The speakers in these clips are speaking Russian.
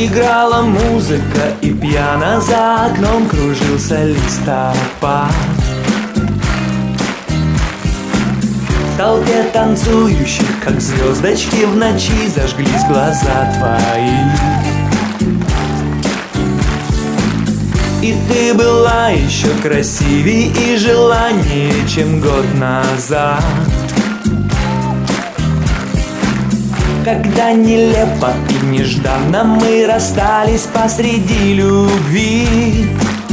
Играла музыка, и пьяно за окном кружился листопад. В толпе танцующих, как звездочки в ночи, зажглись глаза твои. И ты была еще красивее и желаннее, чем год назад. Когда нелепо и нежданно мы расстались посреди любви,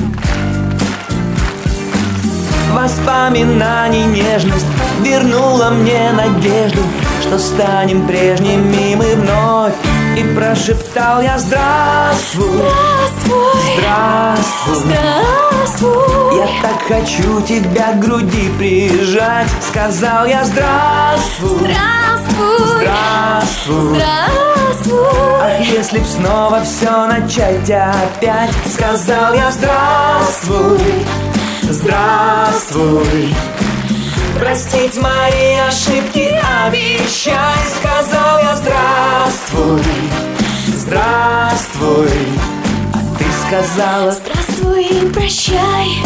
воспоминаний нежность вернула мне надежду, что станем прежними мы вновь. И прошептал я: здравствуй, Здравствуй, здравствуй, здравствуй. я так хочу тебя к груди прижать. Сказал я: здравствуй, Здравствуй, здравствуй, здравствуй. ах, если б снова все начать опять. Сказал я: здравствуй, здравствуй, простить мои ошибки обещай. Сказал я: здравствуй, здравствуй, а ты сказала: Здравствуй и прощай.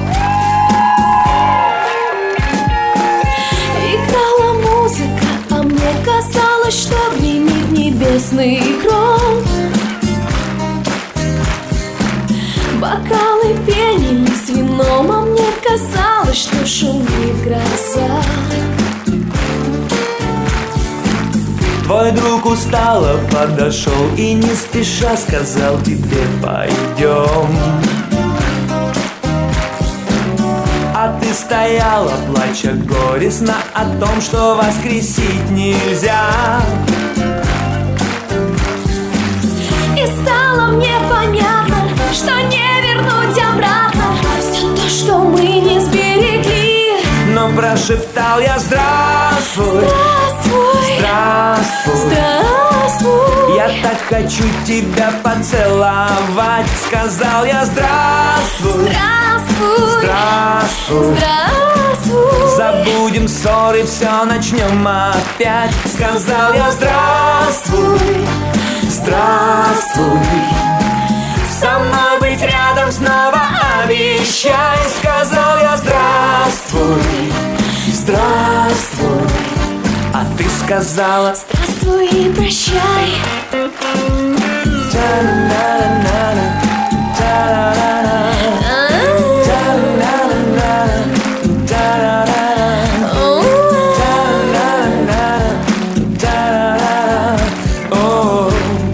Играла музыка, а мне казалось, что гремит небесный гром. Бокалы пенились вином, а мне казалось, что шумит гроза. твой друг устало подошел и не спеша сказал тебе: пойдем. А ты стояла, плача горестно о том, что воскресить нельзя. И стало мне понятно, что не вернуть обратно все то, что мы не сберегли. Но прошептал я: здравствуй, Здравствуй, здравствуй, здравствуй. я так хочу тебя поцеловать. Сказал я: здравствуй, Здравствуй, здравствуй, здравствуй. забудем ссоры, все начнем опять. Сказал я: здравствуй, здравствуй, со мной быть рядом снова обещай. Сказал я: здравствуй, здравствуй, а ты сказала: Здравствуй и прощай. та-на-на-на-на, та-на-на-на, та-на-на-на, та-на-на-на, та-на-на-на, та-на-на-на. О,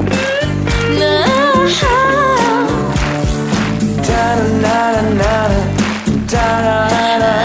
та-на-на-на, та-на-на-на,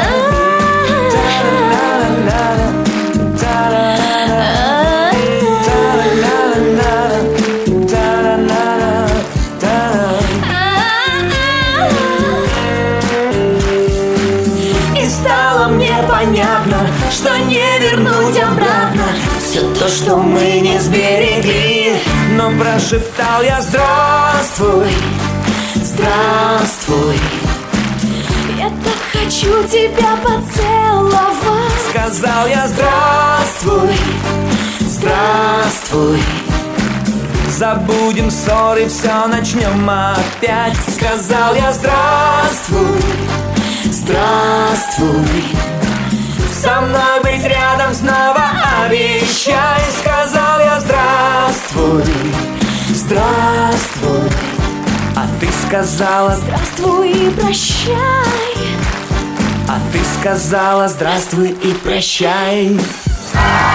И стало мне понятно, что не вернуть обратно все то, что мы не сберегли. но прошептал я: здравствуй, здравствуй, Я так хочу тебя поцеловать. сказал я: здравствуй, здравствуй, забудем ссоры, все начнем опять. Сказал я: здравствуй, здравствуй, со мной быть рядом снова обещай. Сказал я: здравствуй, здравствуй, а ты сказала: Здравствуй и прощай. а ты сказала: здравствуй и прощай.